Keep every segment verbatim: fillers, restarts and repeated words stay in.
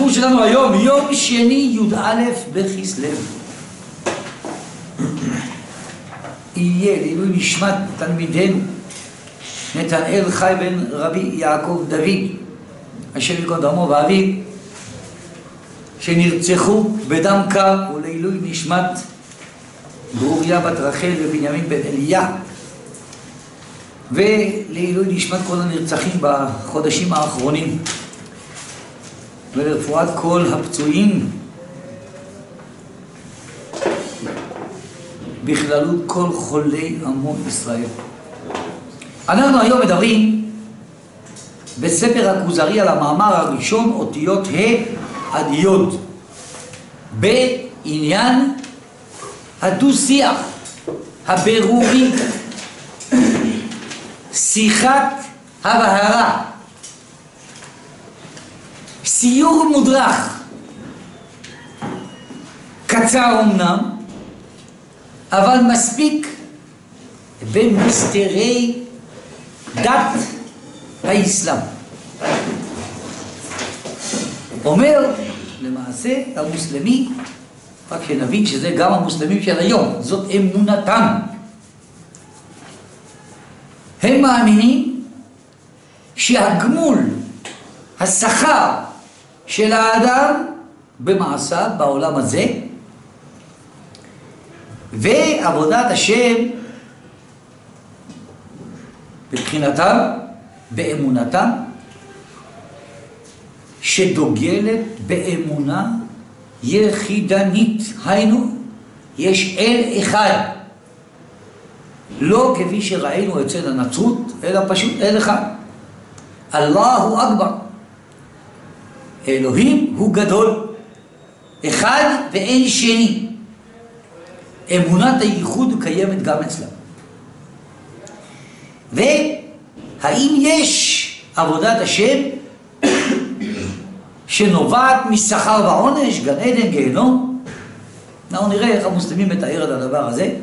השיעור שלנו היום, יום שני י"א בכסלו. יהיה לעילוי נשמת תלמידנו נתנאל חי בן רבי יעקב דוד, השם ייקום דמו ואביו, שנרצחו בדם קר, ולעילוי נשמת ברוריה בת רחל ובנימין בן אליה, ולעילוי נשמת כל הנרצחים בחודשים האחרונים, ולרפואת כל הפצועים, בכללות כל חולי עמו ישראל. אנחנו היום מדברים בספר הכוזרי על המאמר הראשון, אותיות ה' עד י', בעניין הדו-שיח, הבירורי, שיחת הבהרה, סיור מודרך, קצר אמנם, אבל מספיק במסתרי דת האסלאם. אומר למעשה המוסלמי, רק שנבין שזה גם המוסלמים של היום, זאת אמונתם. הם מאמינים שהגמול, השכר של האדם במעשה בעולם הזה, ועבודת השם בבחינתם, באמונתם, שדוגלת באמונה יחידנית. היינו, יש אל אחד, לא כפי שראינו אצל הנצרות, אלא פשוט אל אחד. אללהו אכבר, אלוהים הוא גדול, אחד ואין שני. אמונת הייחוד קיימת גם אצלם. והאם יש עבודת השם שנובעת משכר ועונש, גן עדן, גיהנום? אנחנו נראה איך המוסלמים מתאר את הדבר הזה.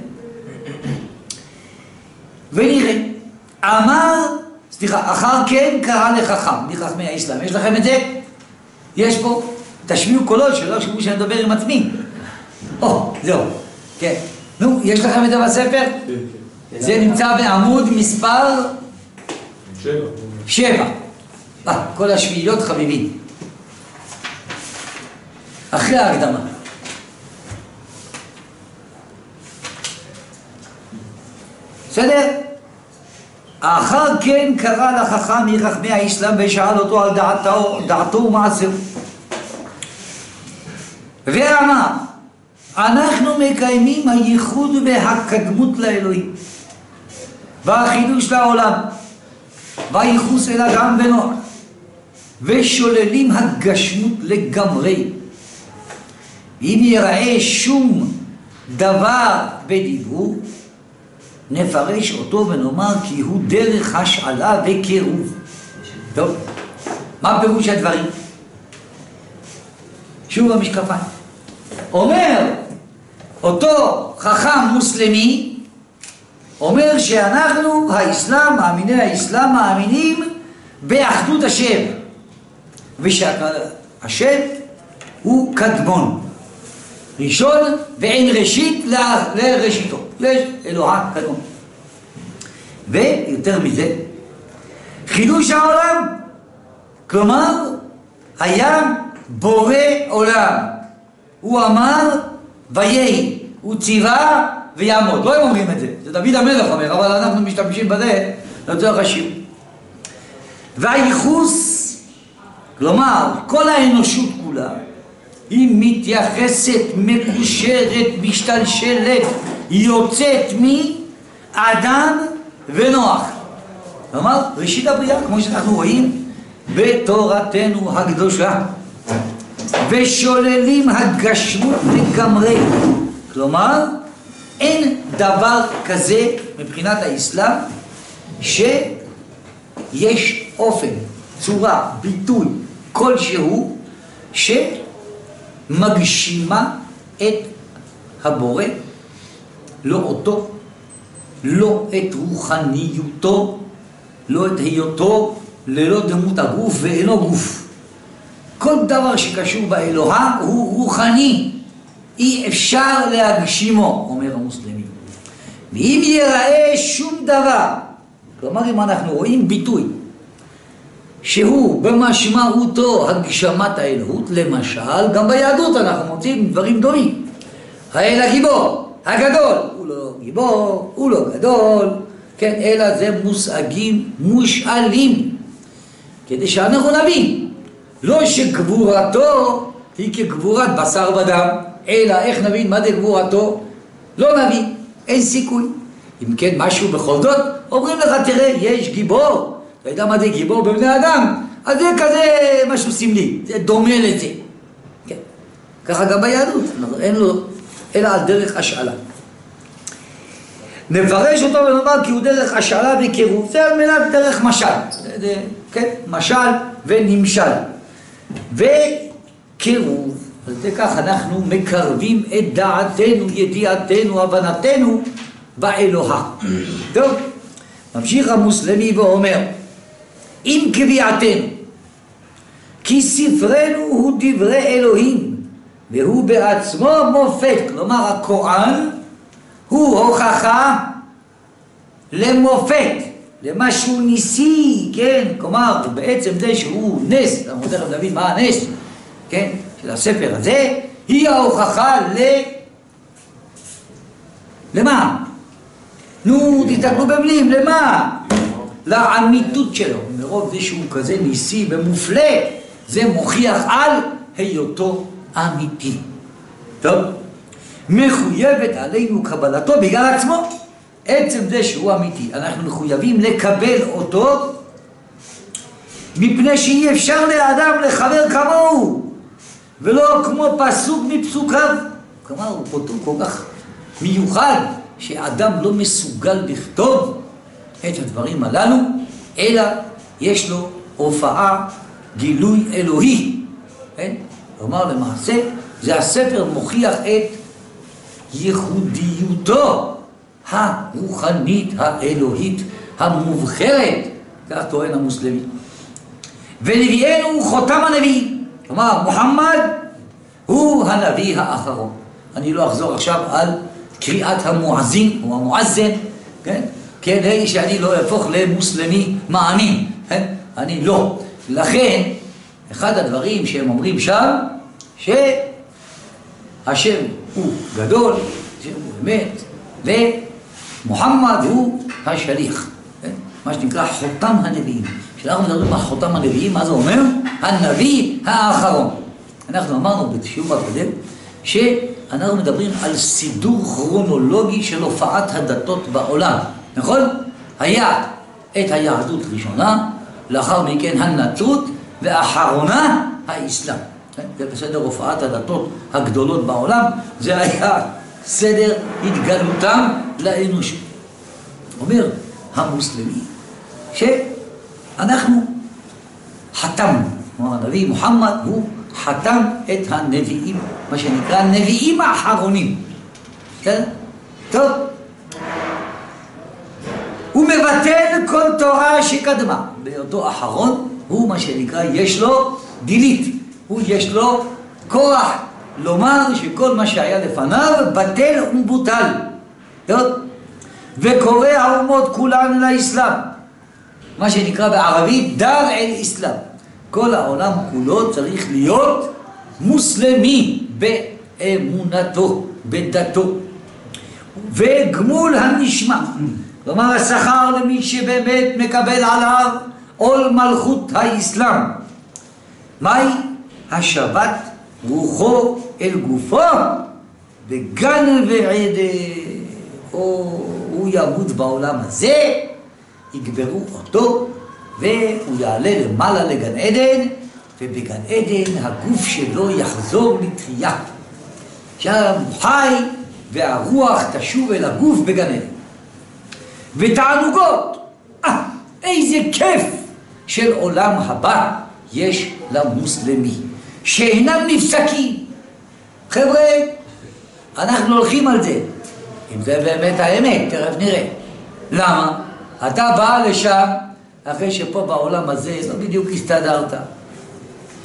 ונראה, אמר, סליחה, אחר כן קרא לחכם, מחכמי האסלאם. יש לכם את זה? יש פה, תשמיעו קולות שלא שמעו שאני מדבר עם עצמי. או, זהו. כן. נו, יש לכם את זה בספר? זה נמצא בעמוד מספר שבע. שבע. אה, כל השביעיות חביבים. אחרי ההקדמה. בסדר? אחר כן קרא לחכם מחכמי האסלאם ושאל אותו על דעתו, דעתו ומעשהו. ואמר, אנחנו מקיימים הייחוד והקדמות לאלוהים, והחידוש לעולם, והייחוס אל אדם ונוער, ושוללים הגשמות לגמרי. אם יראה שום דבר בדיבור, נפרש אותו ונאמר כי הוא דרך השאלה וקירוב. טוב, מה פירוש הדברים? שוב המשקפיים. אומר אותו חכם מוסלמי, אומר שאנחנו האסלאם, מאמיני האסלאם, מאמינים באחדות השם, ושהשם הוא קדמון, ראשון ואין ראשית לראשיתו, יש אלוהה קדמון. ויותר מזה, חידוש העולם, כלומר היה בורא עולם, הוא אמר ויהי, הוא ציווה ויעמוד. לא הם אומרים את זה, זה דוד המלך אומר, אבל אנחנו משתמשים בזה לצורך השיעור. והייחוס, כלומר כל האנושות כולה, היא מתייחסת, מקושרת, משתלשלת, יוצאת מאדם ונוח. כלומר ראשית הבריאה, כמו שאנחנו רואים בתורתנו הקדושה. ושוללים הגשמות לגמרי, כלומר אין דבר כזה מבחינת האסלאם שיש אופן, צורה, ביטוי כלשהו שמגשימה את הבורא, לא אותו, לא את רוחניותו, לא את היותו, ללא דמות הגוף ואינו גוף. כל דבר שקשור באלוה הוא רוחני, אי אפשר להגשימו, אומר המוסלמי. ואם ייראה שום דבר, כלומר אם אנחנו רואים ביטוי שהוא במשמעותו הגשמת האלוהות, למשל גם ביהדות אנחנו מוצאים דברים דומים. האל הגיבור, הגדול, הוא לא גיבור, הוא לא גדול, כן, אלא זה מושגים מושאלים, כדי שאנחנו נבין, לא שגבורתו היא כגבורת בשר ודם, אלא איך נבין מה זה גבורתו? לא נבין, אין סיכוי. אם כן משהו בכל זאת, אומרים לך תראה, יש גיבור, אתה יודע מה זה גיבור בבני אדם, אז זה כזה משהו סמלי, זה דומה לזה. כן. ככה גם ביהדות, אין לו, אלא על דרך השאלה. נפרש אותו ונאמר כי הוא דרך השאלה וקירוב, זה על מנת דרך משל, זה, כן, משל ונמשל. וקירוב, על זה כך אנחנו מקרבים את דעתנו, ידיעתנו, הבנתנו באלוה. טוב, ממשיך המוסלמי ואומר, אם קביעתנו, כי ספרנו הוא דברי אלוהים, והוא בעצמו מופת, כלומר הקוראן הוא הוכחה למופת, למשהו ניסי, כן? כלומר, בעצם זה שהוא נס, אנחנו תכף נבין מה הנס, כן? של הספר הזה, היא ההוכחה ל... למה? נו, תסתכלו במילים, למה? לאמיתות שלו. מרוב זה שהוא כזה ניסי ומופלא, זה מוכיח על היותו אמיתי. טוב? מחויבת עלינו קבלתו בגלל עצמו. עצם זה שהוא אמיתי. אנחנו מחויבים לקבל אותו, מפני שאי אפשר לאדם לחבר כמוהו, ולא כמו פסוק מפסוקיו. כלומר, הוא פתאום כל כך מיוחד, שאדם לא מסוגל לכתוב את הדברים הללו, אלא יש לו הופעה, גילוי אלוהי. כן? כלומר, למעשה, זה הספר מוכיח את ייחודיותו הרוחנית, האלוהית, המובחרת, כך טוען המוסלמי. ונביאנו הוא חותם הנביאים. כלומר, מוחמד הוא הנביא האחרון. אני לא אחזור עכשיו על קריאת המואזין או המואזן, כן? כדי שאני לא אהפוך למוסלמי מאמין, כן? אני לא. לכן, אחד הדברים שהם אומרים שם, שהשם הוא גדול, השם הוא אמת, ומוחמד הוא השליח, כן? מה שנקרא חותם הנביאים. כשאנחנו מדברים על חותם הנביאים, מה זה אומר? הנביא האחרון. אנחנו אמרנו בשיעור הקודם, שאנחנו מדברים על סידור כרונולוגי של הופעת הדתות בעולם, נכון? היה את היהדות ראשונה, לאחר מכן הנצרות, ואחרונה האסלאם. זה בסדר הופעת הדתות הגדולות בעולם, זה היה סדר התגלותם לאנושות. אומר המוסלמי שאנחנו חתמנו, כלומר הנביא מוחמד הוא חתם את הנביאים, מה שנקרא הנביאים האחרונים. כן? טוב. הוא מבטל כל תורה שקדמה. באותו אחרון הוא מה שנקרא, יש לו דילית. הוא יש לו כוח לומר שכל מה שהיה לפניו בטל ומבוטל. טוב? וקורא האומות כולן לאסלאם. מה שנקרא בערבית דר אל אסלאם. כל העולם כולו צריך להיות מוסלמי באמונתו, בדתו. וגמול הנשמע, כלומר השכר למי שבאמת מקבל עליו עול מלכות האסלאם. מהי? השבת רוחו אל גופו בגן ועדה. או הוא ימות בעולם הזה, יגברו אותו, והוא יעלה למעלה לגן עדן, ובגן עדן הגוף שלו יחזור לתחייה. שם הוא חי, והרוח תשוב אל הגוף בגן עדן. ותענוגות, אה, איזה כיף של עולם הבא יש למוסלמי, שאינם נפסקים. חבר'ה, אנחנו הולכים על זה. אם זה באמת האמת, תכף נראה. למה? אתה בא לשם, אחרי שפה בעולם הזה לא בדיוק הסתדרת.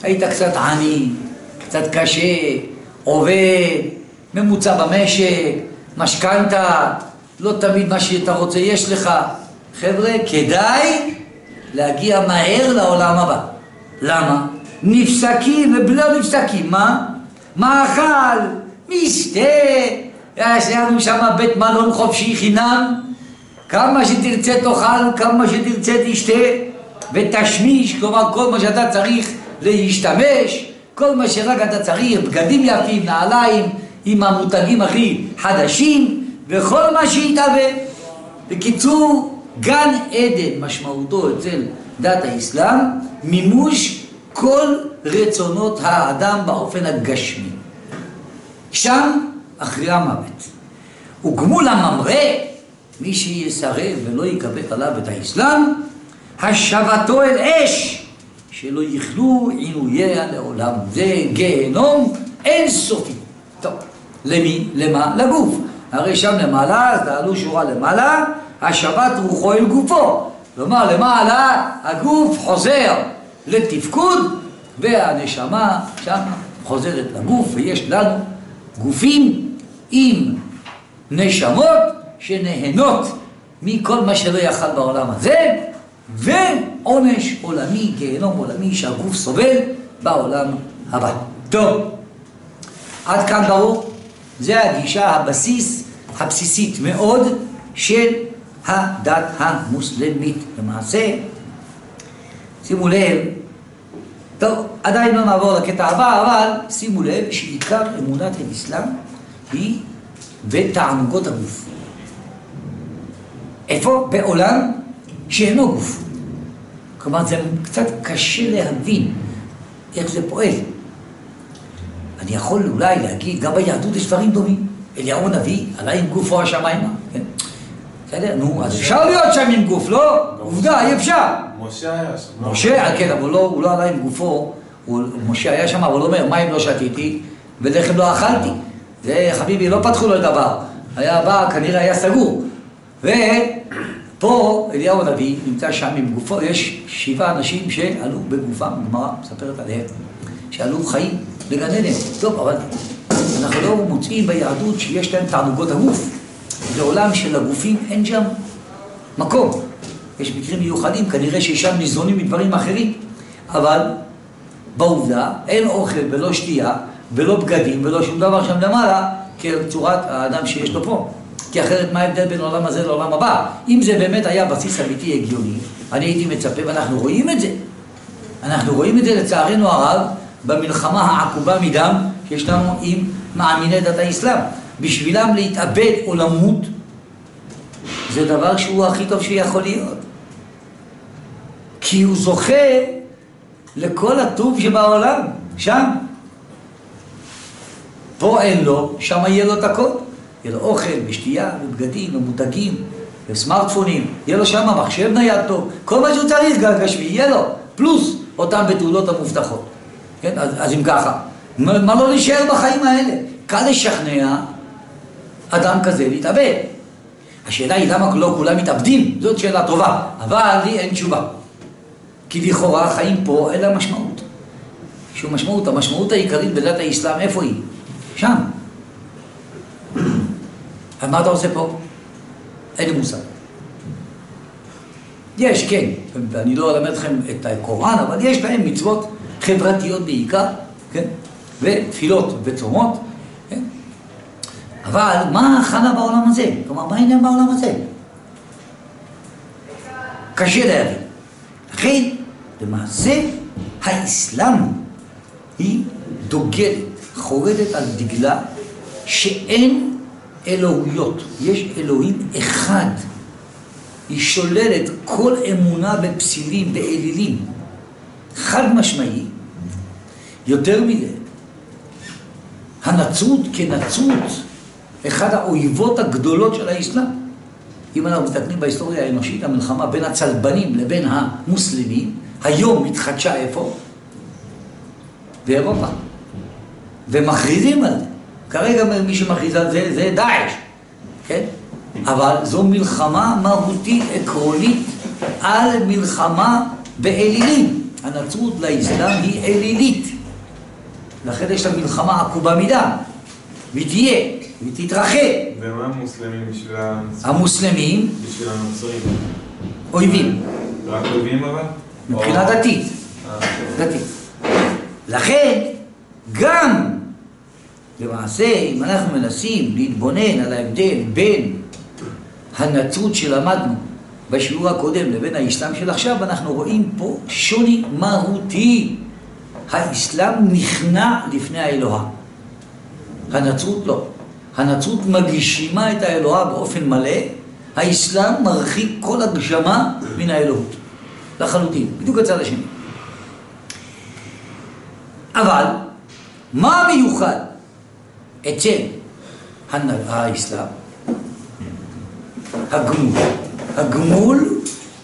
היית קצת עני, קצת קשה, עובד, ממוצע במשק, משכנתה, לא תמיד מה שאתה רוצה יש לך. חבר'ה, כדאי להגיע מהר לעולם הבא. למה? נפסקים ובלא נפסקים. מה? מאכל, משתה, יש לנו שם בית מלון חופשי חינם, כמה שתרצה תאכל, כמה שתרצה תשתה ותשמיש, כלומר כל מה שאתה צריך להשתמש, כל מה שרק אתה צריך, בגדים יפים, נעליים עם המותגים הכי חדשים וכל מה שיתהווה. בקיצור, גן עדן משמעותו אצל דת האסלאם מימוש כל רצונות האדם באופן הגשמי. שם אחרי המוות. וגמול הממרא, מי שיסרב ולא יקבל עליו את האסלאם, השבתו אל אש, שלא יכלו עינוייה לעולם. זה גיהנום אין סופי. טוב, למי? למה? לגוף. הרי שם למעלה, אז תעלו שורה למעלה, השבת רוחו אל גופו. כלומר, למעלה הגוף חוזר לתפקוד, והנשמה שם חוזרת לגוף, ויש לנו גופים עם נשמות שנהנות מכל מה שלא יכל בעולם הזה, ועונש עולמי, גיהנום עולמי שהגוף סובל בעולם הבא. טוב, עד כאן ברור? זה הגישה הבסיס, הבסיסית מאוד של הדת המוסלמית. למעשה, שימו לב, טוב, עדיין לא נעבור לקטע הבא, אבל שימו לב שעיקר אמונת האסלאם היא בתענוגות הגוף. איפה? בעולם שאינו גוף. כלומר, זה קצת קשה להבין איך זה פועל. אני יכול אולי להגיד, גם ביהדות יש דברים דומים. אליהו הנביא עלה עם גופו השמיימה, כן? בסדר? נו, אז אפשר להיות שם עם גוף, לא? עובדה, אי אפשר. משה היה שם. משה, כן, אבל הוא לא עלה עם גופו. משה היה שם, אבל הוא אומר, מים לא שתיתי ולחם לא אכלתי. זה, חביבי, לא פתחו לו דבר. היה בא, כנראה היה סגור. ופה אליהו הנביא נמצא שם עם גופו. יש שבעה אנשים שעלו בגופם, גמרא מספרת עליהם, שעלו חיים לגן עדן. טוב, אבל אנחנו לא מוצאים ביהדות שיש להם תענוגות הגוף. לעולם של הגופים אין שם מקום. יש מקרים מיוחדים, כנראה ששם ניזונים מדברים אחרים, אבל בעובדה אין אוכל ולא שתייה ולא בגדים ולא שום דבר שם למעלה כצורת האדם שיש לו פה. כי אחרת מה ההבדל בין העולם הזה לעולם הבא? אם זה באמת היה בסיס אמיתי הגיוני, אני הייתי מצפה, ואנחנו רואים את זה. אנחנו רואים את זה לצערנו הרב במלחמה העקובה מדם שיש לנו עם מאמיני דת האסלאם. בשבילם להתאבד או למות זה דבר שהוא הכי טוב שיכול להיות, כי הוא זוכה לכל הטוב שבעולם שם. פה אין לו, שם יהיה לו את הכל, יהיה לו אוכל ושתייה ובגדים ומותגים וסמארטפונים, יהיה לו שם מחשב נייד טוב, כל מה שהוא צריך גשמי יהיה לו, פלוס אותם בתעולות המובטחות, כן? אז, אז אם ככה, מה, מה לא להישאר בחיים האלה? קל לשכנע אדם כזה להתאבד. השאלה היא למה לא כולם מתאבדים, זאת שאלה טובה, אבל לי אין תשובה. כי לכאורה החיים פה אין לה משמעות. שום משמעות, המשמעות העיקרית בדת האסלאם, איפה היא? שם. אז מה אתה עושה פה? אין לי מושג. יש, כן, ואני לא אלמד לכם את הקוראן, אבל יש להם מצוות חברתיות בעיקר, כן? ותפילות וצומות, כן? אבל מה חלה בעולם הזה? כלומר, מה העניין בעולם הזה? קשה להבין. לכן, למעשה, האסלאם היא דוגלת, חורדת על דגלה שאין אלוהויות. יש אלוהים אחד. היא שוללת כל אמונה בפסילים, באלילים. חד משמעי. יותר מזה, הנצרות כנצרות, אחד האויבות הגדולות של האסלאם. אם אנחנו מסתכלים בהיסטוריה האנושית, המלחמה בין הצלבנים לבין המוסלמים, היום מתחדשה איפה? באירופה. ומכריזים על זה. כרגע מי שמכריז על זה, זה דאעש. כן? אבל זו מלחמה מהותית, עקרונית, על מלחמה באלילים. הנצרות לאסלאם היא אלילית. לכן יש לה מלחמה עקובה מדם. והיא תהיה, והיא תתרחב. ומה המוסלמים בשביל הנוצרים? המוסלמים? בשביל הנוצרים. אויבים. רק אויבים אבל? מבחינה דתית. דתית. לכן, גם, למעשה, אם אנחנו מנסים להתבונן על ההבדל בין הנצרות שלמדנו בשיעור הקודם לבין האסלאם של עכשיו, אנחנו רואים פה שוני מהותי. האסלאם נכנע לפני האלוהה. הנצרות לא. הנצרות מגשימה את האלוהה באופן מלא, האסלאם מרחיק כל הגשמה מן האלוהות. לחלוטין, בדיוק הצד השני. אבל, מה המיוחד אצל האסלאם? הגמול. הגמול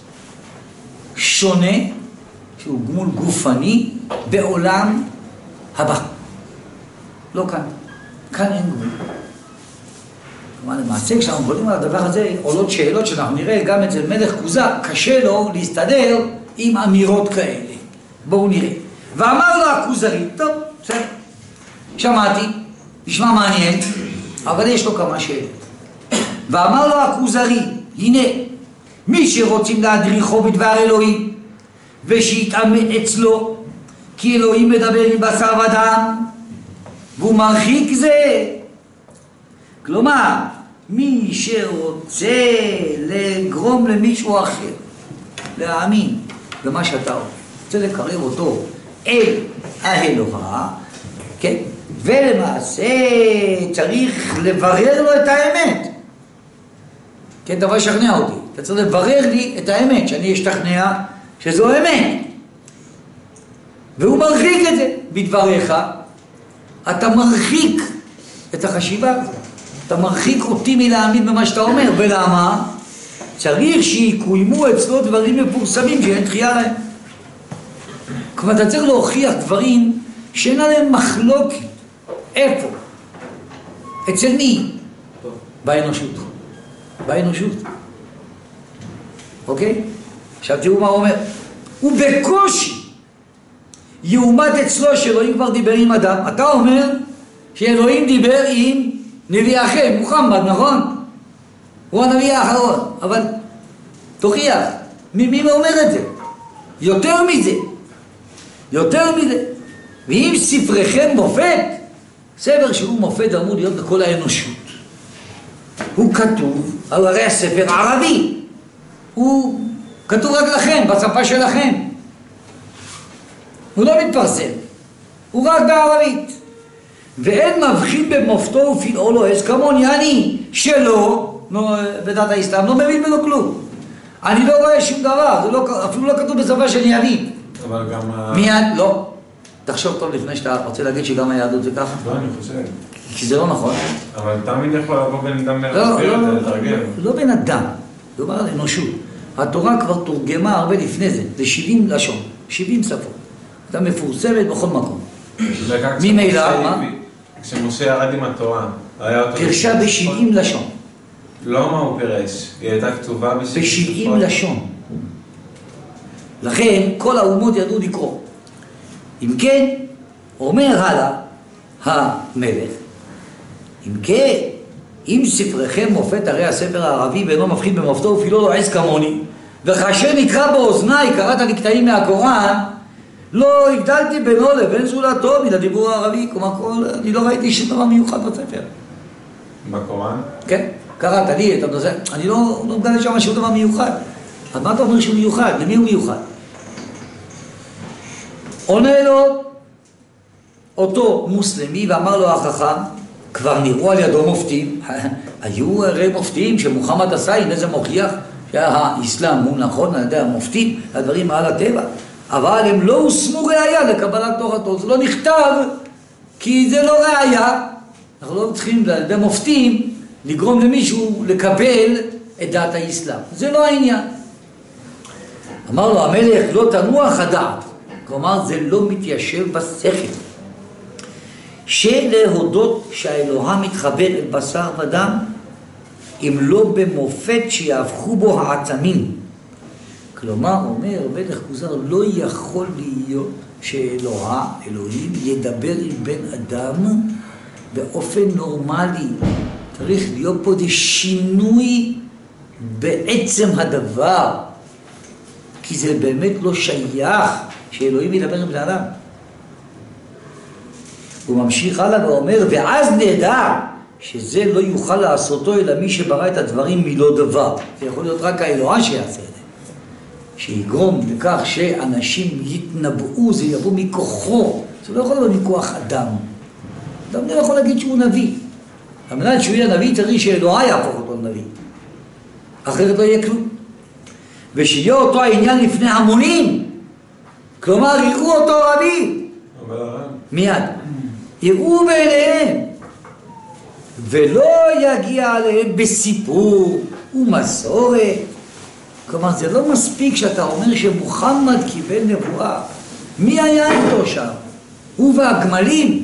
שונה, שהוא גמול גופני, בעולם הבא. לא כאן. כאן אין גמול. כלומר, למעשה, כשאנחנו מדברים על הדבר הזה, עולות שאלות שאנחנו נראה גם אצל מלך כוזר, קשה לו להסתדר עם אמירות כאלה. בואו נראה. ואמר לו הכוזרי, טוב, בסדר, שמעתי, נשמע מעניין, אבל יש לו כמה שאלות. ואמר לו הכוזרי, הנה, מי שרוצים להדריכו בדבר אלוהים, ושיתאמן אצלו, כי אלוהים מדבר עם בשר ודם, והוא מרחיק זה. כלומר, מי שרוצה לגרום למישהו אחר, להאמין במה שאתה רוצה לקרב אותו אל האלוהה, כן? ולמעשה צריך לברר לו את האמת. כן, דבר שכנע אותי. אתה צריך לברר לי את האמת, שאני אשתכנע שזו אמת. והוא מרחיק את זה. בדבריך, אתה מרחיק את החשיבה הזאת. אתה מרחיק אותי מלהאמין במה שאתה אומר. ולמה? צריך שיקוימו אצלו דברים מפורסמים שאין תחייה להם. כלומר, אתה צריך להוכיח דברים שאין עליהם מחלוקת. איפה? אצל מי? באנושות. באנושות. אוקיי? עכשיו תראו מה הוא אומר. הוא בקושי יעומד אצלו שאלוהים כבר דיבר עם אדם. אתה אומר שאלוהים דיבר עם נביא אחר, מוחמד, נכון? הוא הנביא האחרון. אבל תוכיח, מי, מי אומר את זה? יותר מזה. יותר מזה. ואם ספריכם מופת, ספר שהוא מופת אמור להיות בכל האנושות. הוא כתוב, אבל הרי הספר ערבי. הוא כתוב רק לכם, בשפה שלכם. הוא לא מתפרסם. הוא רק בערבית. ואין מבחין במופתו ופלאו לא עז כמוני. אני שלא, לא, בדת האסלאם, לא מבין בנו כלום. אני לא רואה שום דבר, זה לא, אפילו לא כתוב בשפה שאני אבין. אבל גם... מיד, לא. תחשוב טוב לפני שאתה רוצה להגיד שגם היהדות זה ככה. לא, אני חושב. כי זה לא נכון. אבל תמיד יכול לבוא בן אדם להסביר את זה, לתרגם. לא בן אדם, דובר על אנושות. התורה כבר תורגמה הרבה לפני זה, זה שבעים לשון, שבעים שפות. אתה מפורסמת בכל מקום. ממילא, מה? כשמשה ירד עם התורה, פרשה בשבעים לשון. לא מה הוא פירש, היא הייתה כתובה בשבעים לשון. לכן כל האומות ידעו לקרוא. אם כן, אומר הלאה המלך, אם כן, אם ספריכם מופת הרי הספר הערבי ואינו מבחין במופתו ופילו לא עז כמוני, וכאשר נקרא באוזניי קראת לי קטעים מהקוראן, לא הגדלתי בינו לבין זולתו מן הדיבור הערבי. כלומר, כל, אני לא ראיתי שום דבר מיוחד בספר. בקוראן? כן, קראת לי את הנושא, אני לא, לא מגלה שם שום דבר מיוחד. אז מה אתה אומר שהוא מיוחד? למי הוא מיוחד? עונה לו אותו מוסלמי ואמר לו החכם, כבר נראו על ידו מופתים, היו הרי מופתים שמוחמד עשה, הנה זה מוכיח שהאסלאם הוא נכון על ידי המופתים, הדברים על הטבע, אבל הם לא הושמו ראייה לקבלת תורתו, זה לא נכתב כי זה לא ראייה. אנחנו לא צריכים על ידי מופתים לגרום למישהו לקבל את דעת האסלאם, זה לא העניין. אמר לו המלך, לא תנוח הדעת, כלומר זה לא מתיישב בשכל, שלהודות שהאלוהה מתחבר אל בשר ודם, אם לא במופת שיהפכו בו העצמים. כלומר, אומר מלך כוזר, לא יכול להיות שאלוה, אלוהים, ידבר עם בן אדם באופן נורמלי. צריך להיות פה איזה שינוי בעצם הדבר, כי זה באמת לא שייך שאלוהים ידבר עם בן אדם. הוא ממשיך הלאה ואומר, ואז נדע שזה לא יוכל לעשותו אלא מי שברא את הדברים מלא דבר. זה יכול להיות רק האלוה שיעשה את זה. שיגרום לכך שאנשים יתנבאו, זה יבוא מכוחו. זה לא יכול להיות מכוח אדם. אדם לא יכול להגיד שהוא נביא. על מנת שהוא יהיה נביא צריך שאלוה יהפוך אותו לנביא. אחרת לא יהיה כלום. ושיהיה אותו העניין לפני המונים. כלומר, יראו אותו רבי. מיד. יראו בעיניהם. ולא יגיע עליהם בסיפור ומסורת. כלומר, זה לא מספיק שאתה אומר שמוחמד קיבל נבואה. מי היה איתו שם? הוא והגמלים.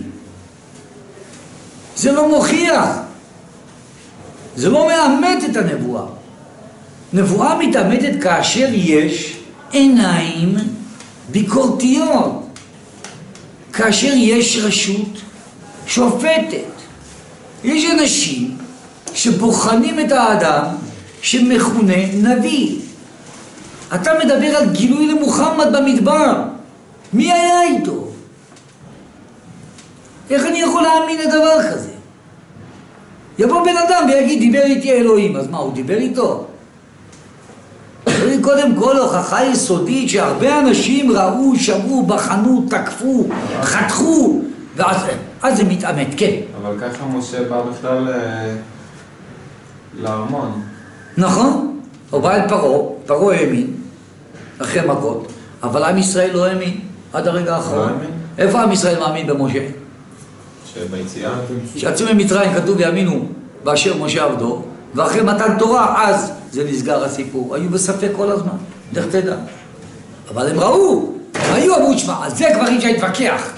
זה לא מוכיח. זה לא מאמת את הנבואה. נבואה מתאמתת כאשר יש עיניים ביקורתיות. כאשר יש רשות שופטת. יש אנשים שבוחנים את האדם שמכונה נביא. אתה מדבר על גילוי למוחמד במדבר. מי היה איתו? איך אני יכול להאמין לדבר כזה? יבוא בן אדם ויגיד, דיבר איתי אלוהים. אז מה, הוא דיבר איתו? קודם כל הוכחה יסודית שהרבה אנשים ראו, שמעו, בחנו, תקפו, חתכו, ואז אז זה מתאמת, כן. אבל ככה משה בא בכלל לארמון. נכון, הוא בא אל פרעה, פרעה האמין, אחרי מכות, אבל עם ישראל לא האמין, עד הרגע האחרון. איפה עם ישראל מאמין במשה? שביציאה? שיצאו ממצרים כתוב יאמינו באשר משה עבדו, ואחרי מתן תורה אז זה נסגר הסיפור. היו בספק כל הזמן, דרך תדע. אבל הם ראו, היו אמרו, שמה, אז זה כבר אי אפשר להתווכח.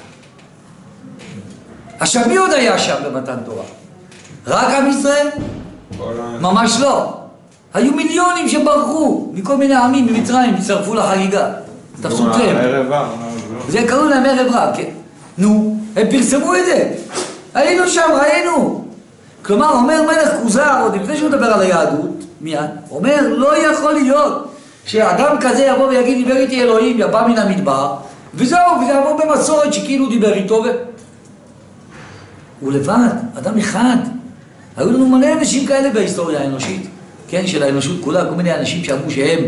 עכשיו מי עוד היה שם במתן תורה? רק עם ישראל? ממש לא. היו מיליונים שברחו מכל מיני עמים במצרים, הצטרפו לחגיגה. תפסו טרם. זה קראו להם ערב רב, כן. נו, הם פרסמו את זה. היינו שם, ראינו. כלומר, אומר מלך כוזר, עוד לפני שהוא מדבר על היהדות, מיד, אומר, לא יכול להיות שאדם כזה יבוא ויגיד, דיבר איתי אלוהים, יבא מן המדבר, וזהו, וזה יבוא במסורת שכאילו דיבר איתו, ו... הוא לבד, אדם אחד. היו לנו מלא אנשים כאלה בהיסטוריה האנושית, כן, של האנושות כולה, כל מיני אנשים שאמרו שהם.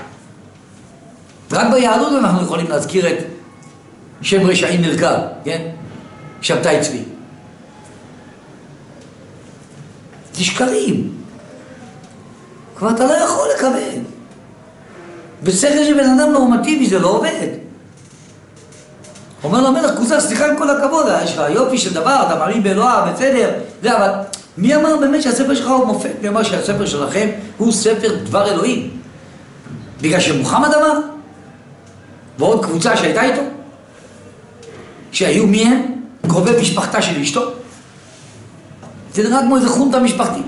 רק ביהדות אנחנו יכולים להזכיר את שם רשעים נרכב, כן? שבתאי צבי. זה שקרים. כבר אתה לא יכול לקבל. בשכל של בן אדם נורמטיבי זה לא עובד. אומר למלך כוזר, סליחה עם כל הכבוד, יש לך יופי של דבר, אתה מאמין באלוה, בסדר, זה, אבל מי אמר באמת שהספר שלך הוא מופת? מי אמר שהספר שלכם הוא ספר דבר אלוהים? בגלל שמוחמד אמר? ועוד קבוצה שהייתה איתו? שהיו מי הם? קרובי משפחתה של אשתו? זה נראה כמו איזה חונטה משפחתית.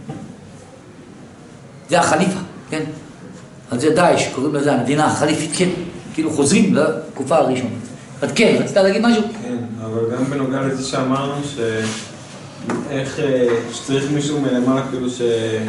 זה החליפה, כן? אז זה דאעש, קוראים לזה המדינה החליפית, כן? כאילו חוזרים לתקופה הראשונה. אז כן, רצית להגיד משהו? כן, אבל גם בנוגע לזה שאמרנו ש... איך שצריך מישהו מלמעלה כאילו ש...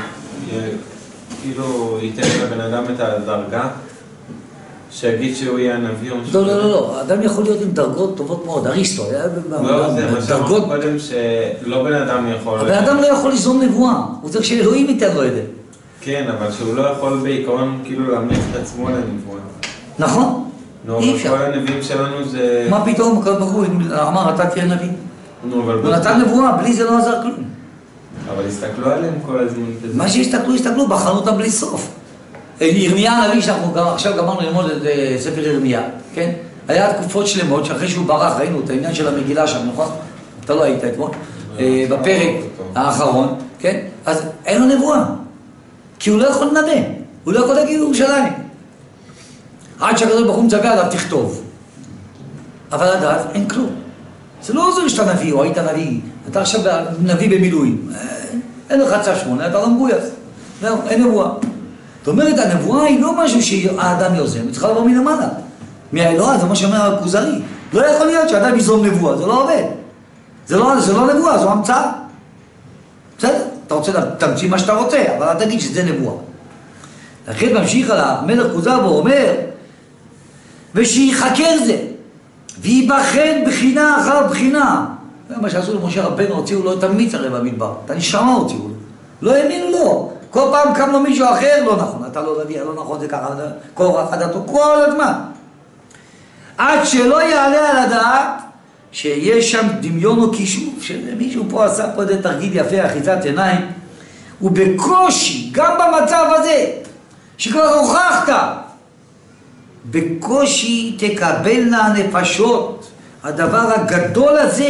כאילו ייתן לבן אדם את הדרגה, שיגיד שהוא יהיה הנביא או משהו. לא, לא, לא, לא, האדם יכול להיות עם דרגות טובות מאוד, אריסטו, לא, זה מה שאמרנו קודם שלא בן אדם יכול... הבן אדם לא יכול ליזום נבואה, הוא צריך שאלוהים ייתן לו את זה. כן, אבל שהוא לא יכול בעיקרון כאילו להמליך את עצמו לנבואה. נכון, אי אפשר. כל הנביאים שלנו זה... מה פתאום, הוא אמר, אתה תהיה נביא. הוא נתן נבואה, בלי זה לא עזר כלום. אבל הסתכלו עליהם כל הזמן. מה שהסתכלו, הסתכלו, בחנו אותם בלי סוף. ירמיה הנביא שאנחנו עכשיו גמרנו ללמוד את ספר ירמיה, כן? היה תקופות שלמות שאחרי שהוא ברח, ראינו את העניין של המגילה שם, נכון? אתה לא היית אתמול, בפרק האחרון, כן? אז אין לו נבואה, כי הוא לא יכול לנבא, הוא לא יכול להגיד ירושלים. עד שהקדוש ברוך הוא מצווה עליו תכתוב. אבל עד אז אין כלום. זה לא עוזר שאתה נביא או היית נביא, אתה עכשיו נביא במילואים. אין לך צו שמונה, אתה לא מגויס. זהו, אין נבואה. זאת אומרת, הנבואה היא לא משהו שהאדם יוזם, היא צריכה לבוא מלמעלה. מהאלוה, זה מה שאומר הכוזרי. לא יכול להיות שאדם יזום נבואה, זה לא עובד. זה לא, זה לא נבואה, זו המצאה. בסדר, אתה רוצה, תמציא מה שאתה רוצה, אבל אל תגיד שזה נבואה. לכן ממשיך על המלך כוזר ואומר, ושיחקר זה, ויבחן בחינה אחר בחינה. זה מה שעשו למשה רבנו, הוציאו לו את המיץ הרי במדבר, את הנשמה הוציאו לו. לא האמינו לו. כל פעם קם לו מישהו אחר, לא נכון, אתה לא נביא, לא נכון, זה ככה, כורח הדתו, כל הזמן. עד שלא יעלה על הדעת שיש שם דמיון או כישוף, שמישהו פה עשה פה איזה תרגיל יפה, אחיזת עיניים, ובקושי, גם במצב הזה, שכבר הוכחת, בקושי תקבלנה הנפשות, הדבר הגדול הזה,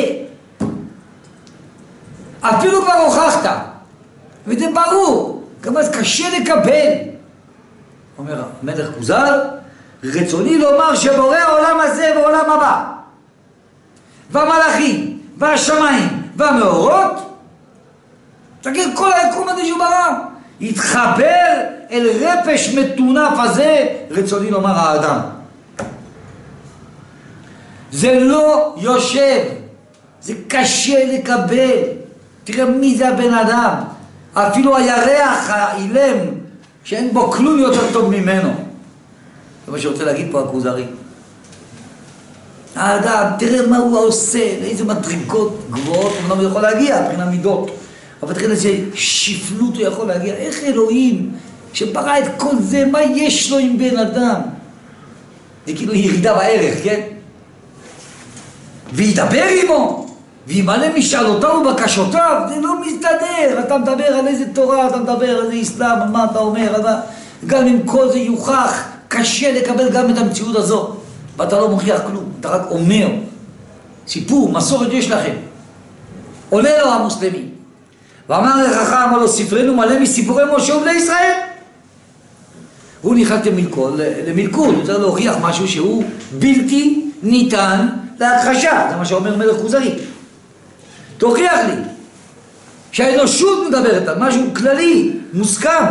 אפילו כבר הוכחת, וזה ברור, כמה זה קשה לקבל. אומר המלך כוזר, רצוני לומר שבורא העולם הזה ועולם הבא, והמלאכים, והשמיים, והמאורות, תגיד כל היקום הזה שהוא ברא, יתחבר אל רפש מטונף הזה, רצוני לומר האדם. זה לא יושב, זה קשה לקבל. תראה מי זה הבן אדם, אפילו הירח, האילם, שאין בו כלום יותר טוב ממנו. זה מה שרוצה להגיד פה הכוזרי. האדם, תראה מה הוא עושה, איזה מדרגות גבוהות הוא יכול להגיע, מבחינת מידות. אבל תראה איזה שפלות הוא יכול להגיע. איך אלוהים שברא את כל זה, מה יש לו עם בן אדם? זה כאילו ירידה בערך, כן? וידבר עמו, וימלא משאלותיו ובקשותיו, זה לא מסתדר. אתה מדבר על איזה תורה, אתה מדבר על איזה אסלאם, על מה אתה אומר, אתה... גם אם כל זה יוכח, קשה לקבל גם את המציאות הזו. ואתה לא מוכיח כלום, אתה רק אומר. סיפור, מסורת יש לכם. עונה לו המוסלמי. ואמר לחכם, אמר לו, ספרנו מלא מסיפורי משה ובני ישראל. הוא נכנס למלכוד, למלכוד, הוא צריך להוכיח משהו שהוא בלתי ניתן להכחשה. זה מה שאומר מלך כוזרי. תוכיח לי שהאנושות מדברת על משהו כללי, מוסכם.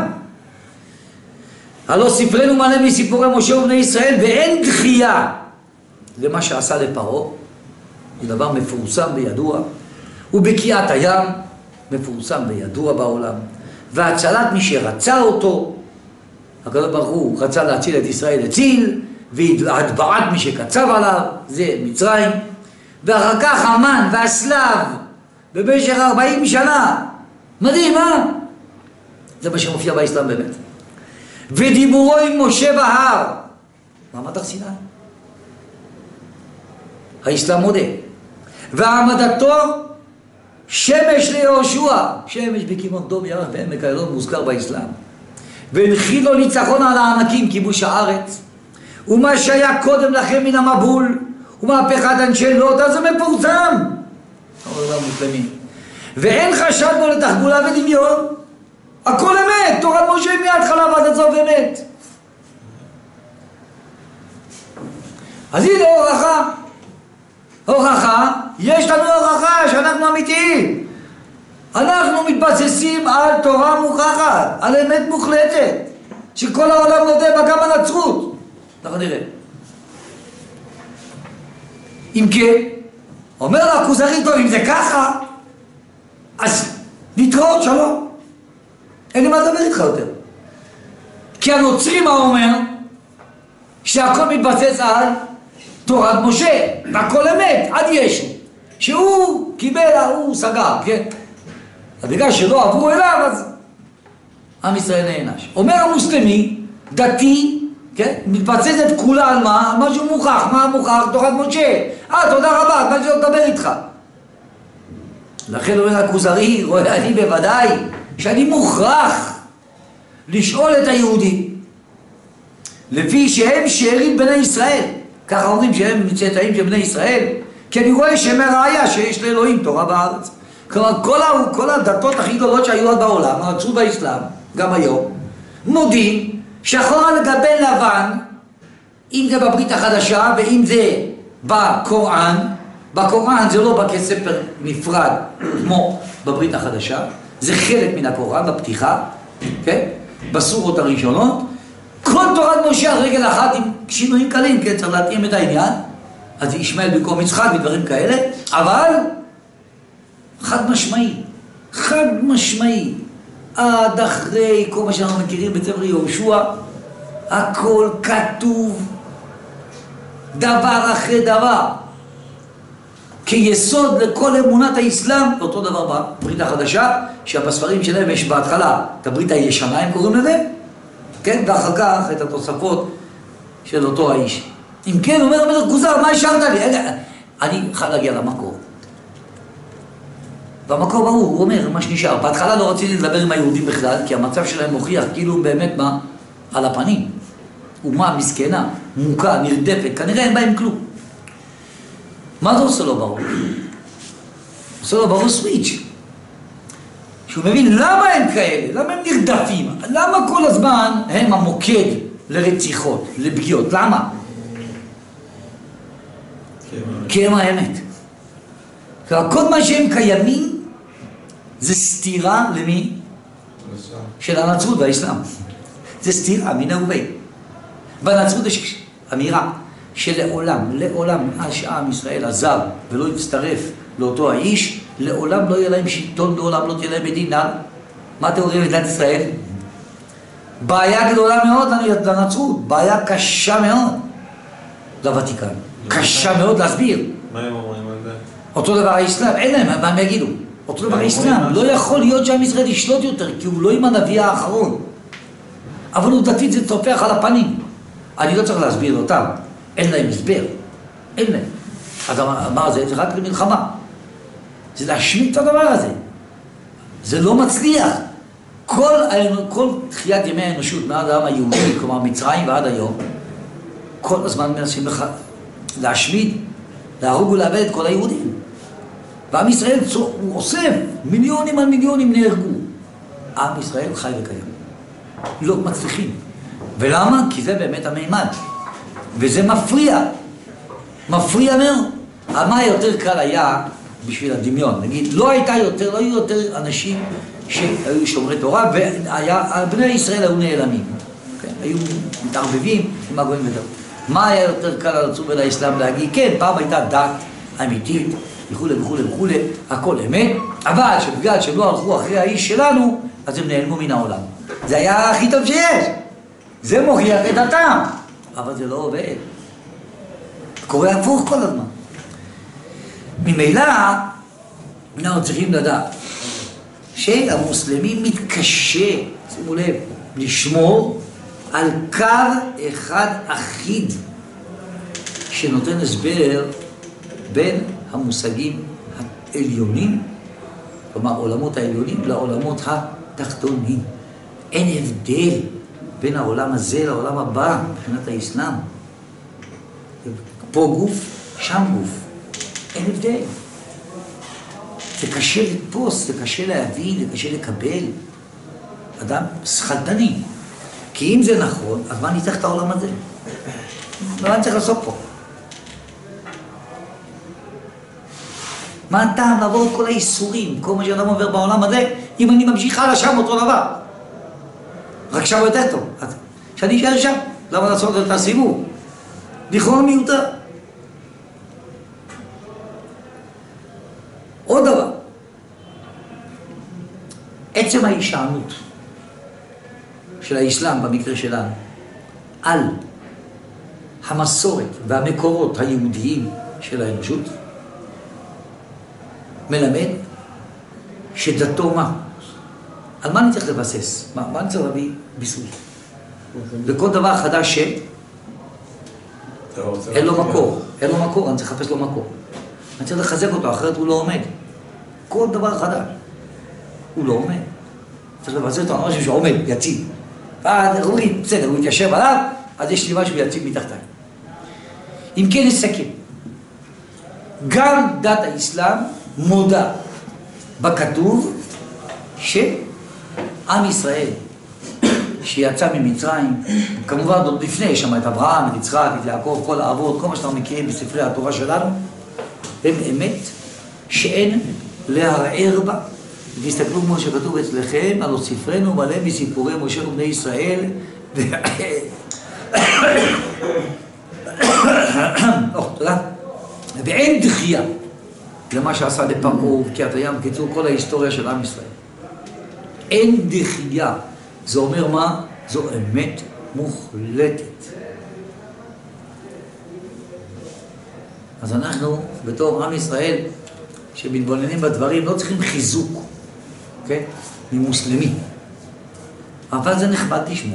הלא ספרנו מלא מסיפורי משה ובני ישראל, ואין דחייה. זה מה שעשה לפרעה, זה דבר מפורסם וידוע, ובקיעת הים, מפורסם וידוע בעולם, והצלת מי שרצה אותו, הקדוש ברוך הוא רצה להציל את ישראל, הציל, והדברת מי שקצב עליו, זה מצרים, ואחר כך המן והסלב, במשך ארבעים שנה, מדהים, אה? זה מה שמופיע באסלאם באמת. ודיבורו עם משה בהר, מעמד הר סיני. האסלאם מודה. והעמדתו שמש ליהושע, שמש בכיוון דום ירח בעמק איילון מוזכר באסלאם. והנחיל לו ניצחון על הענקים, כיבוש הארץ, ומה שהיה קודם לכם מן המבול, ומהפכת אנשי לוט, אז זה מפורסם. אומר המוסלמים. ואין חשד בו לתחבולה ודמיון. הכל אמת, תורת משה מההתחלה ועד הסוף אמת. אז הנה הוכחה. הוכחה, יש לנו הוכחה שאנחנו אמיתיים. אנחנו מתבססים על תורה מוכחת, על אמת מוחלטת, שכל העולם נודה בה, גם הנצרות. אנחנו נראה. אם כן, אומר לו הכוזרי, טוב, אם זה ככה, אז נתראות, שלום. אין לי מה לדבר איתך יותר. כי הנוצרי מה אומר? שהכל מתבסס על תורת משה, והכל אמת, עד ישו. שהוא קיבל, הוא סגר, כן? אז בגלל שלא עברו אליו, אז עם ישראל נענש. אומר המוסלמי, דתי, כן? מתבססת כולה על מה? על משהו מוכח. מה מוכח? תורת משה. אה, תודה רבה, מה שלא לדבר איתך. לכן אומר הכוזרי, רואה אני בוודאי, שאני מוכרח לשאול את היהודים, לפי שהם שארית בני ישראל, ככה אומרים שהם מצאצאים של בני ישראל, כי אני רואה שהם הראיה שיש לאלוהים תורה בארץ. כלומר, כל, כל הדתות הכי גדולות שהיו עד בעולם, הנצרות והאסלאם, גם היום, מודים שחור על גבי לבן, אם זה בברית החדשה ואם זה בקוראן, בקוראן זה לא בא כספר נפרד כמו בברית החדשה, זה חלק מן הקוראן בפתיחה, כן? בסורות הראשונות, כל תורת משה על רגל אחת עם שינויים קלים, כן, צריך להתאים את העניין, אז ישמעאל במקום יצחק ודברים כאלה, אבל חד משמעי, חד משמעי, עד אחרי כל מה שאנחנו מכירים בספר יהושע, הכל כתוב, דבר אחרי דבר, כיסוד לכל אמונת האסלאם, אותו דבר בברית החדשה, שבספרים שלהם יש בהתחלה את הברית הישנה, הם קוראים לזה, כן, ואחר כך את התוספות של אותו האיש. אם כן, אומר המלך כוזר, מה השארת לי? אני חייב להגיע למקור. במקור ברור, הוא אומר, מה שנשאר. בהתחלה לא רציתי לדבר עם היהודים בכלל, כי המצב שלהם מוכיח כאילו באמת מה? על הפנים. אומה מסכנה, מוכה, נרדפת, כנראה אין בהם כלום. מה זה עושה לו ברור? עושה לו ברור סוויץ'. שהוא מבין למה הם כאלה, למה הם נרדפים, למה כל הזמן הם המוקד לרציחות, לפגיעות, למה? כי הם האמת. כל מה שהם קיימים זה סתירה למי? של הנצרות והאסלאם. זה סתירה מן ההווה. בנצרות יש אמירה שלעולם, לעולם, עד שעם ישראל עזב ולא יצטרף לאותו האיש, לעולם לא יהיה להם שלטון, לעולם לא תהיה להם מדינה. מה אתם אומרים למדינת ישראל? בעיה גדולה מאוד לנצרות, בעיה קשה מאוד לוותיקן. קשה מאוד להסביר. מה הם אומרים על זה? אותו דבר האסלאם, אין להם, מה הם יגידו? אותו דבר האסלאם, לא יכול להיות שעם ישראל ישלוט יותר, כי הוא לא עם הנביא האחרון. אבל עובדתית זה טופח על הפנים. אני לא צריך להסביר אותם, אין להם הסבר, אין להם. אז מה זה? זה רק למלחמה. זה להשמיד את הדבר הזה. זה לא מצליח. כל, כל תחיית ימי האנושות, מעד העם היהודי, כלומר מצרים ועד היום, כל הזמן מנסים לך להשמיד, להרוג ולאבד את כל היהודים. ועם ישראל הוא אוסף, מיליונים על מיליונים נהרגו. עם ישראל חי וקיים. לא מצליחים. ולמה? כי זה באמת המימד. וזה מפריע. מפריע מאוד. מה יותר קל היה בשביל הדמיון? נגיד, לא הייתה יותר, לא היו יותר אנשים שהיו שומרי תורה, ובני ישראל היו נעלמים. כן? היו מתערבבים עם הגויים ודאו. מה היה יותר קל על הצור ולאסלאם להגיד? כן, פעם הייתה דת אמיתית, וכו' וכו' וכו', הכל אמת, אבל שבגלל שהם לא הלכו אחרי האיש שלנו, אז הם נעלמו מן העולם. זה היה הכי טוב שיש. זה מוכיח את דתם. אבל זה לא עובד. קורה הפוך כל הזמן. ממילא, אנחנו צריכים לדעת שהמוסלמים מתקשה, שימו לב, לשמור על קו אחד אחיד שנותן הסבר בין המושגים העליונים, כלומר עולמות העליונים, לעולמות התחתונים. אין הבדל בין העולם הזה לעולם הבא מבחינת האסלאם. פה גוף, שם גוף. אין הבדל. זה קשה לתפוס, זה קשה להבין, זה קשה לקבל. אדם שכלתני. כי אם זה נכון, אז מה אני צריך את העולם הזה? מה אני צריך לעשות פה? מה הטעם לעבור את כל האיסורים, כל מה שאדם עובר בעולם הזה, אם אני ממשיך הלאה שם אותו דבר? רק שם יותר טוב. אז שאני אשאר שם, למה לעשות את הסיבוב? לכאורה מיותר. עוד דבר, עצם ההישענות של האסלאם במקרה שלנו על המסורת והמקורות היהודיים של האנושות מלמד שדתו מה? על מה אני צריך לבסס? מה, מה אני צריך להביא ביסוי? וכל דבר חדש שאין לו מקור, אין לו מקור, אני צריך לחפש לו מקור. אני צריך לחזק אותו, אחרת הוא לא עומד. כל דבר חדש, הוא לא עומד. צריך לבסס אותו על משהו שעומד, יציב. ואז אומרים, בסדר, הוא יתיישב עליו, אז יש לי משהו יציב מתחתיי. אם כן נסכם, גם דת האסלאם מודה בכתוב שעם ישראל שיצא ממצרים, כמובן עוד לפני, יש שם את אברהם, את יצחק, את יעקב, כל האבות, כל מה שאנחנו מכירים בספרי התורה שלנו, הם אמת שאין לערער בה תסתכלו כמו שכתוב אצלכם, הלא ספרנו מלא מסיפורי משה ובני ישראל. תודה. ואין דחייה למה שעשה לפרעה ובקיעת הים, בקיצור כל ההיסטוריה של עם ישראל. אין דחייה. זה אומר מה? זו אמת מוחלטת. אז אנחנו, בתור עם ישראל, שמתבוננים בדברים, לא צריכים חיזוק, אוקיי? ממוסלמי. אבל זה נחמד לשמוע.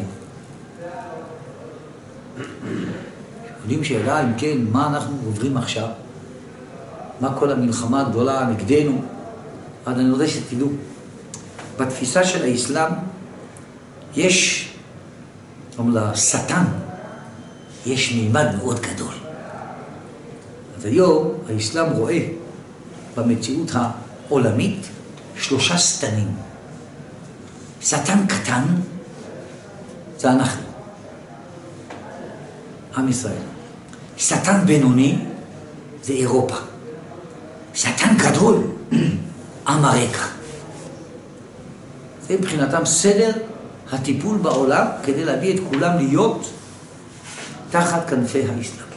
יודעים שאלה, אם כן, מה אנחנו עוברים עכשיו? מה כל המלחמה הגדולה נגדנו? אז אני רוצה שתדעו. בתפיסה של האסלאם, יש, אומרים לשטן, יש מימד מאוד גדול. אז היום האסלאם רואה במציאות העולמית שלושה שטנים. שטן קטן זה אנחנו, עם ישראל. שטן בינוני זה אירופה. שטן גדול, אמריקה. זה מבחינתם סדר הטיפול בעולם כדי להביא את כולם להיות תחת כנפי האסלאם.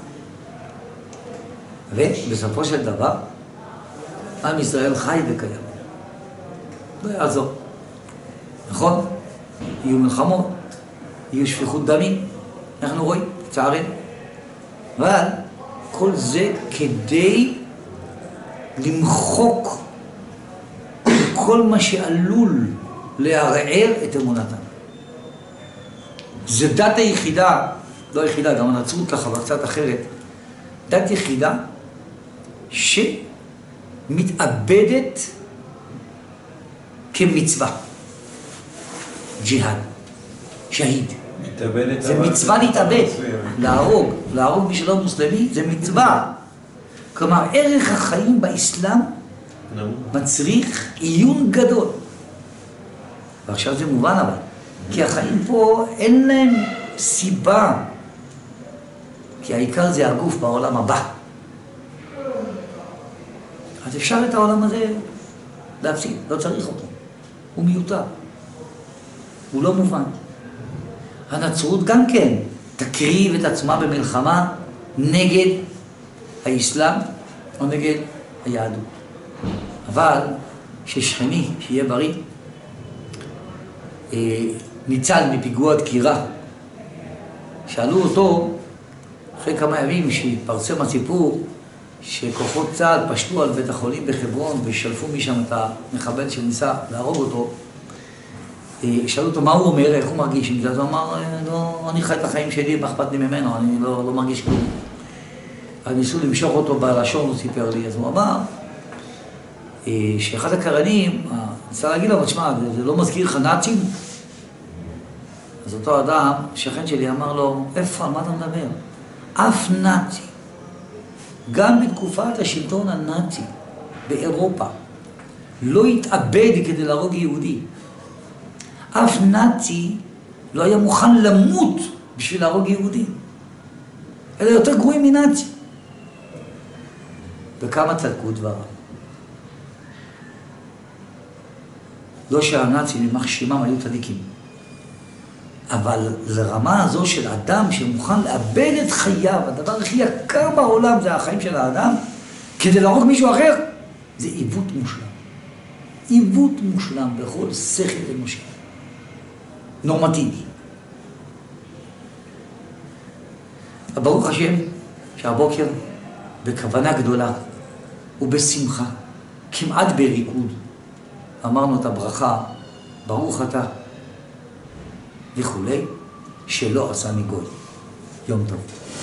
ובסופו של דבר, עם ישראל חי וקיים. לא יעזור. נכון? יהיו מלחמות, יהיו שפיכות דמים, אנחנו רואים, צערנו. אבל כל זה כדי למחוק כל מה שעלול לערער את אמונתם. זו דת היחידה, לא היחידה, גם הנצרות ככה, אבל קצת אחרת, דת יחידה שמתאבדת כמצווה. ג'יהאד, שהיד. זה מצווה להתאבד, להרוג, להרוג מי שלא מוסלמי, זה מצווה. כלומר, ערך החיים באסלאם מצריך עיון גדול. ועכשיו זה מובן אבל, כי החיים פה אין להם סיבה, כי העיקר זה הגוף בעולם הבא. אז אפשר את העולם הזה להפסיד, לא צריך אותו. הוא מיותר. הוא לא מובן. הנצרות גם כן תקריב את עצמה במלחמה נגד האסלאם או נגד היהדות. אבל ששכני, שיהיה בריא, ניצל מפיגוע דקירה. שאלו אותו, אחרי כמה ימים שהתפרסם הסיפור, שכוחות צה"ל פשטו על בית החולים בחברון ושלפו משם את המחבל שניסה להרוג אותו, שאלו אותו מה הוא אומר, איך הוא מרגיש עם זה, אז הוא אמר, לא, אני חי את החיים שלי, מה אכפת לי ממנו, אני לא, לא מרגיש כלום. אז ניסו למשוך אותו בלשון, הוא סיפר לי, אז הוא אמר, שאחד הקרנים, ניסה להגיד לו, תשמע, זה לא מזכיר לך נאצים? אז אותו אדם, שכן שלי, אמר לו, איפה, על מה אתה מדבר? אף נאצי, גם בתקופת השלטון הנאצי באירופה, לא התאבד כדי להרוג יהודי. אף נאצי לא היה מוכן למות בשביל להרוג יהודים. אלא יותר גרועים מנאצי. וכמה צדקו דבריו. לא שהנאצים יימח שמם היו צדיקים. אבל לרמה הזו של אדם שמוכן לאבד את חייו, הדבר הכי יקר בעולם זה החיים של האדם, כדי להרוג מישהו אחר, זה עיוות מושלם. עיוות מושלם בכל שכל אנושי. נורמטיבי. ברוך השם שהבוקר בכוונה גדולה ובשמחה, כמעט בריקוד, אמרנו את הברכה, ברוך אתה וכולי, שלא עשה מגוי. יום טוב.